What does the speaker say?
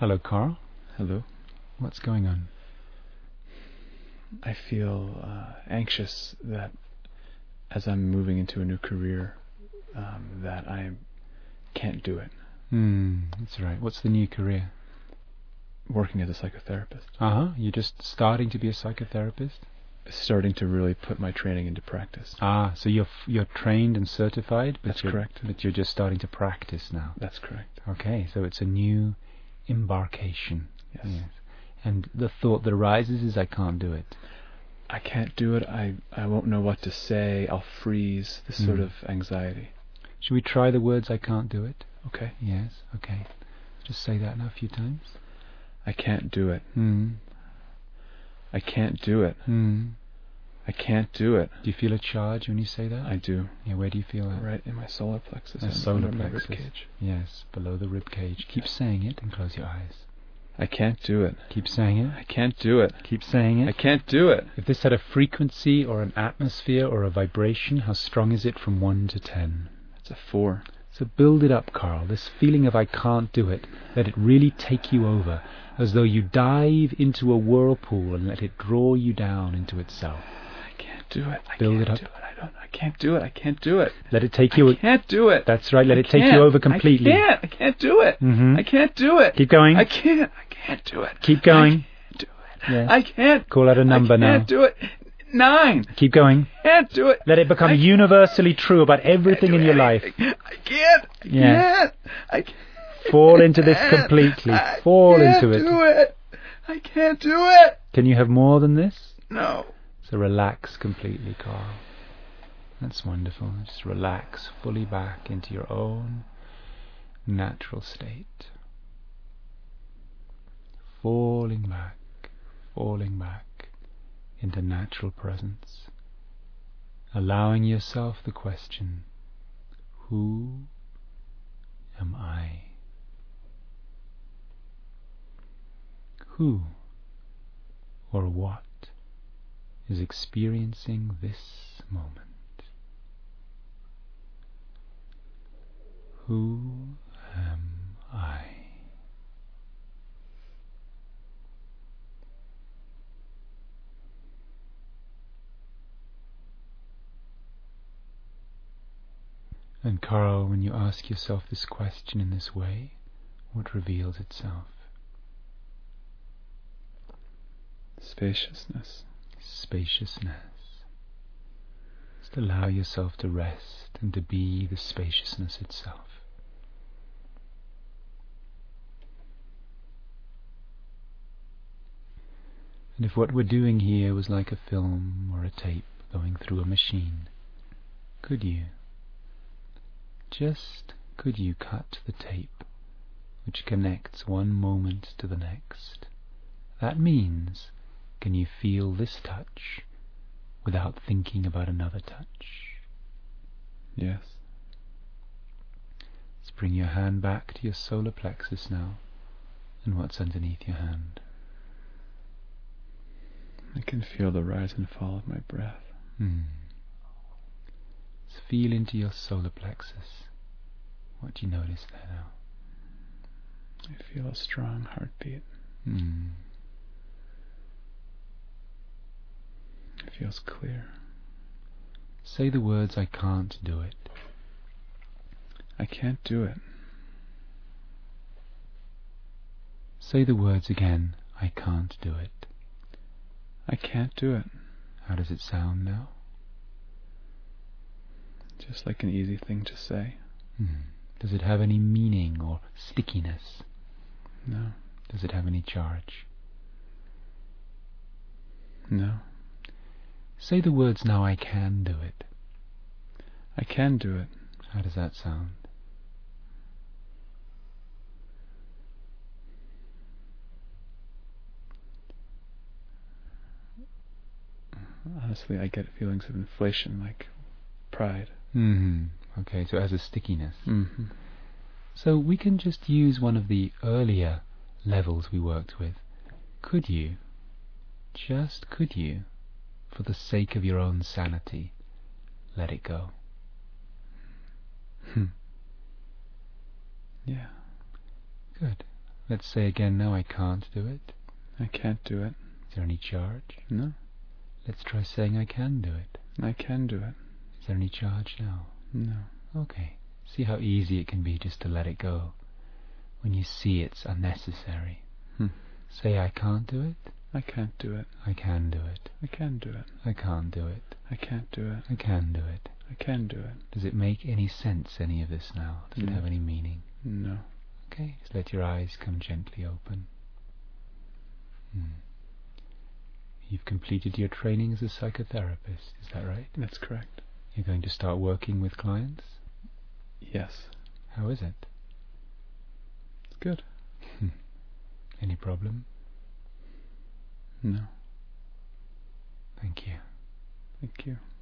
Hello, Carl. Hello. What's going on? I feel anxious that as I'm moving into a new career, that I can't do it. That's right. What's the new career? Working as a psychotherapist. You're just starting to be a psychotherapist? Starting to really put my training into practice. So you're trained and certified, but That's correct. But you're just starting to practice now. That's correct. Okay, so it's a new embarkation. Yes. And the thought that arises is, I can't do it. I can't do it. I won't know what to say. I'll freeze. This sort of anxiety. Should we try the words, I can't do it? Okay. Yes, okay. Just say that now a few times. I can't do it. I can't do it. I can't do it. Do you feel a charge when you say that? I do. Yeah, where do you feel that? Right in my solar plexus. Solar under my plexus. rib cage. Yes, below the rib cage. Keep saying it and close your eyes. I can't do it. Keep saying it. I can't do it. Keep saying it. I can't do it. If this had a frequency or an atmosphere or a vibration, how strong is it from 1 to 10? It's a 4. So build it up, Carl. This feeling of I can't do it. Let it really take you over, as though you dive into a whirlpool and let it draw you down into itself. I can't do it. Build it up. I can't do it. I can't do it. Let it take you. I can't do it. That's right. Let it take you over completely. I can't do it. I can't do it. Keep going. I can't do it. Keep going. I can't do it. Yes. I can't. Call out a number now. I can't do it. 9. Keep going. I can't do it. Let it become universally true about everything in your life. I can't. I can't. Fall into this completely. Fall into it. I can't do it. I can't do it. Can you have more than this? No. So relax completely, Carl. That's wonderful. Just relax fully back into your own natural state. Falling back into natural presence. Allowing yourself the question, who am I? Who or what is experiencing this moment? Who am I? And Carl, when you ask yourself this question in this way, what reveals itself? Spaciousness. Just allow yourself to rest and to be the spaciousness itself. And if what we're doing here was like a film or a tape going through a machine, could you cut the tape which connects one moment to the next? That means, can you feel this touch without thinking about another touch? Yes. Let's bring your hand back to your solar plexus now. And what's underneath your hand? I can feel the rise and fall of my breath. Let's feel into your solar plexus. What do you notice there now? I feel a strong heartbeat. It feels clear. Say the words, I can't do it. I can't do it. Say the words again, I can't do it. I can't do it. How does it sound now? Just like an easy thing to say. Does it have any meaning or stickiness? No. Does it have any charge? No. Say the words now, I can do it. I can do it. How does that sound? Honestly, I get feelings of inflation, like pride. Okay, so it has a stickiness. So we can just use one of the earlier levels we worked with. Could you, for the sake of your own sanity, let it go? Yeah. Good. Let's say again now, I can't do it. I can't do it. Is there any charge? No. Let's try saying I can do it. I can do it. Is there any charge now? No. Okay. See how easy it can be just to let it go when you see it's unnecessary. Say I can't do it. I can't do it. I can do it. I can do it. I can't do it. I can't do it. I can do it. I can do it. Does it make any sense, any of this now? Does it have any meaning? No. Okay, just let your eyes come gently open. You've completed your training as a psychotherapist, is that right? That's correct. You're going to start working with clients? Yes. How is it? It's good. Any problem? No. Thank you. Thank you.